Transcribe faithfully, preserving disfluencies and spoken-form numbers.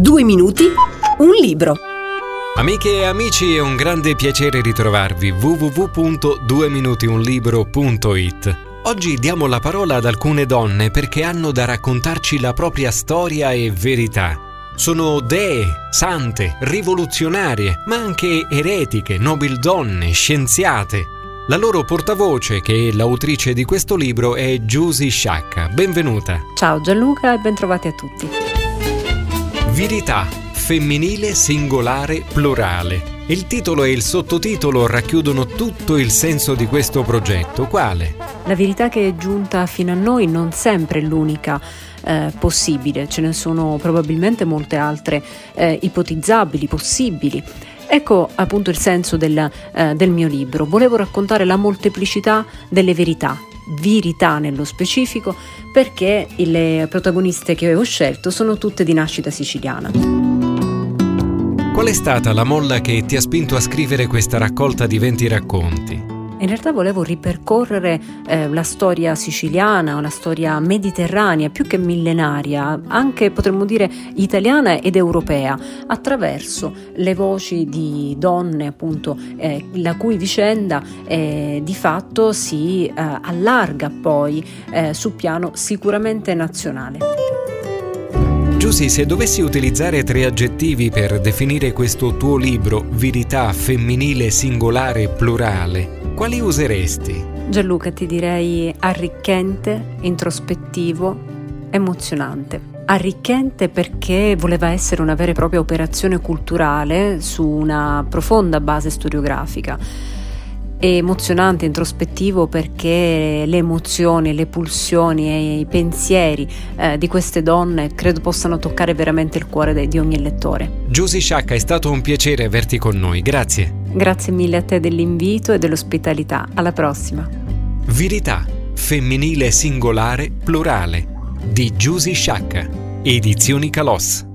Due minuti, un libro. Amiche e amici, è un grande piacere ritrovarvi. w w w punto due minuti un libro punto i t. Oggi diamo la parola ad alcune donne perché hanno da raccontarci la propria storia e verità. Sono dee, sante, rivoluzionarie, ma anche eretiche, nobildonne, scienziate. La loro portavoce, che è l'autrice di questo libro, è Giusy Sciacca. Benvenuta. Ciao Gianluca e bentrovati a tutti. Virità, femminile, singolare, plurale. Il titolo e il sottotitolo racchiudono tutto il senso di questo progetto. Quale? La verità che è giunta fino a noi non sempre è l'unica eh, possibile, ce ne sono probabilmente molte altre eh, ipotizzabili, possibili. Ecco appunto il senso del, eh, del mio libro. Volevo raccontare la molteplicità delle verità, verità nello specifico, perché le protagoniste che ho scelto sono tutte di nascita siciliana. Qual è stata la molla che ti ha spinto a scrivere questa raccolta di venti racconti? In realtà volevo ripercorrere eh, la storia siciliana, una storia mediterranea, più che millenaria, anche potremmo dire italiana ed europea, attraverso le voci di donne, appunto, eh, la cui vicenda eh, di fatto si eh, allarga poi eh, sul piano sicuramente nazionale. Giusy, se dovessi utilizzare tre aggettivi per definire questo tuo libro, verità, femminile, singolare, plurale, quali useresti? Gianluca, ti direi arricchente, introspettivo, emozionante. Arricchente perché voleva essere una vera e propria operazione culturale su una profonda base storiografica. E emozionante, introspettivo perché le emozioni, le pulsioni e i pensieri eh, di queste donne credo possano toccare veramente il cuore de- di ogni lettore. Giusy Sciacca, è stato un piacere averti con noi, grazie. Grazie mille a te dell'invito e dell'ospitalità. Alla prossima. Verità, femminile, singolare, plurale, di Giusy Sciacca, Edizioni Kalos.